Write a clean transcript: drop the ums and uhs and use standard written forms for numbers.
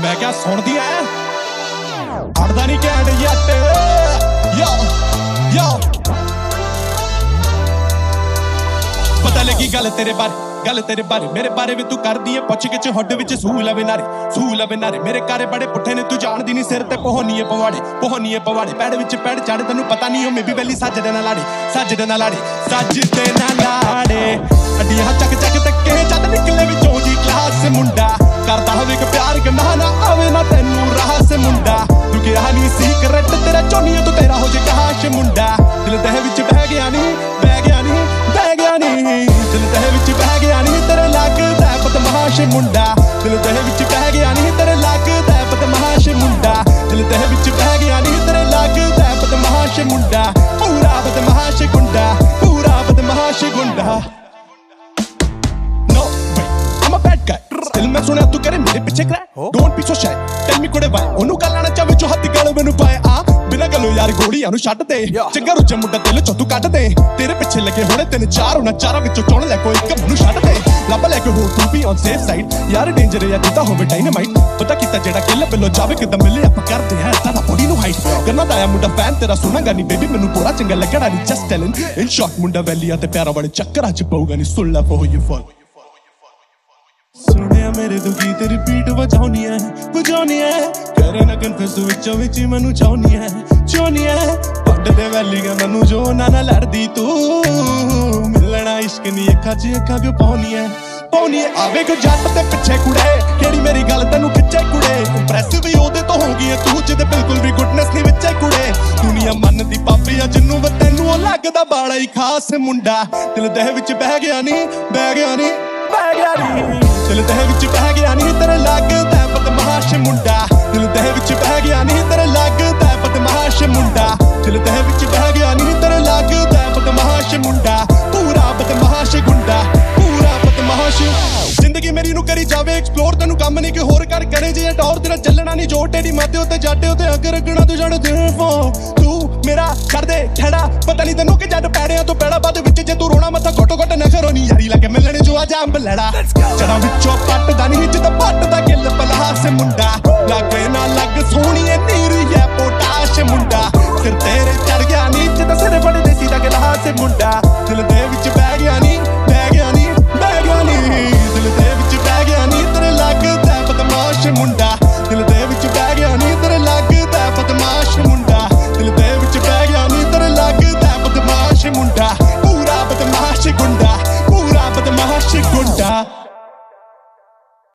मैं क्या सुनदी है अड़दा नहीं कैंड जट यो यो पता लगी गल तेरे बारे मेरे बारे भी तू कर दी है पुछ के हुड विच सूह लवे नारे मेरे कारे बड़े पुट्ठे ने तू जानदी नहीं सिर ते पोहनी है पवाड़े पैड़ विच पैड़ चढ़ तेनू पता नहीं हो मे भी वैली सजदे ना लाड़े सजदे ना लाड़े अड्डियां चक चक तके जद निकले विचों जी क्लास मुंडा करदा होवे कि प्यार के ना आवे ना तेनू राह से मुंडा तू गया नहीं सीक्रेट तेरा चोनिया तो तेरा हो जे कहाश मुंडा दिल दह विच बह गया नहीं दिल दह विच बह गया नहीं तेरे लगदा बदमाश मुंडा दिल दह विच बह गया नहीं तेरे लगदा बदमाश मुंडा दिल दह विच बह गया नहीं तेरे लगदा बदमाश मुंडा पूरा बदमाश गुंडा Still मैं सुनिया तू करे मेरे पीछे crack Don't be so shy Tell me कुड़े भाई ओनू गल आना चाहे जो हत्ती गल मैनू पाए बिना गलो यार गोलियां नू छड्ड दे चंगा रुझा मुंडा दिल चों तू कट दे तेरे पिछे लगे होने तीन चार होना चारां विचों चुन ले कोई इक मैनू छड्ड दे लभ लेके हो तू भी ऑन सेफ साइड यार डेंजर या जिद्दां होवे डायनामाइट पता कीता जेड़ा किल बिलो जावे किदां मिले आप करदे हैं तां बॉडी नू हाइट गन्ना दा आया मुंडा फैन तेरा सुनांगा नहीं बेबी मैनू पूरा चंगा लगड़ा नहीं जस्ट टेलिंग इन शॉर्ट मुंडा वैलिया ते प्यारा बड़े चक्करां च पऊगा नहीं सुन लै फॉर यू फॉर सुनिया मेरे तो गीत रिपीट बजाउनी है करे ना कन्फेस विचों विच मैनू चाहनी है पट दे वैली गै मैनू जो ना लड़दी तू मिलना इश्क नी अखा च अखा क्यों पाउनी है आवे को जट ते पिछे कुड़े केड़ी मेरी गल तेनू खिचे कुड़े इंप्रेसिव भी ओदे तो होगी है तू जिदे बिल्कुल भी गुडनेस नहीं विचे कुड़े दुनिया मन दी पापी आ जिन्नू व तेनू लगदा बाड़ा ही खास मुंडा दिल दह विच बह गया नहीं दिल दह विच बह गया नहीं तेरे लगदा बदमाश मुंडा दिल दह विच बह गया नहीं तेरे लगदा बदमाश मुंडा दिल दह विच बह गया नहीं तेरे लगदा बदमाश मुंडा पूरा बदमाश गुंडा जिंदगी मेरी नू करी जावे एक्सप्लोर तेनू कम नहीं कि होर कर करे जे टॉर तेरा चलना नहीं जो टेडी माते उत्ते जाटे उत्ते अग रखना तू जड़ दे तू मेरा कर दे खड़ा पता नहीं तेनू कि जट पैड़ियां तो पैड़ा बाद विच जे तू रोना मथा घोटो घट न करो नहीं यारी लगे मिलने जो आ जाम बलड़ा जड़ा विचों पटदा नहीं जिद्दां पटदा गिल पलास मुंडा लगे ना लग सोहणीए नीर है पोटाश मुंडा सिर तेरे चढ़ गया नी जिद्दां सिर बड़े देसी दा गिलास मुंडा दिल दे विच बह गया नी दिल दे विच बह गया नी तेरे लगदा बदमाश मुंडा दिल दे विच बह गया नी तेरे लगदा बदमाश मुंडा दिल दे विच बह गया नी तेरे लगदा बदमाश मुंडा पूरा बदमाश गुंडा